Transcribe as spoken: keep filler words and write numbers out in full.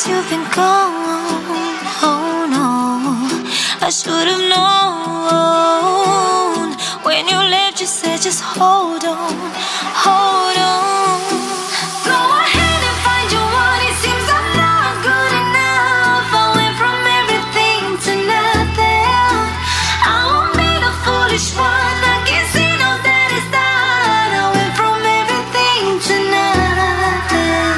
you've been gone. Oh no, I should have known. When you left, you said just hold on, hold on. Go ahead and find your one. It seems I'm not good enough. I went from everything to nothing. I won't be the foolish one. I can't see no that is done. I went from everything to nothing.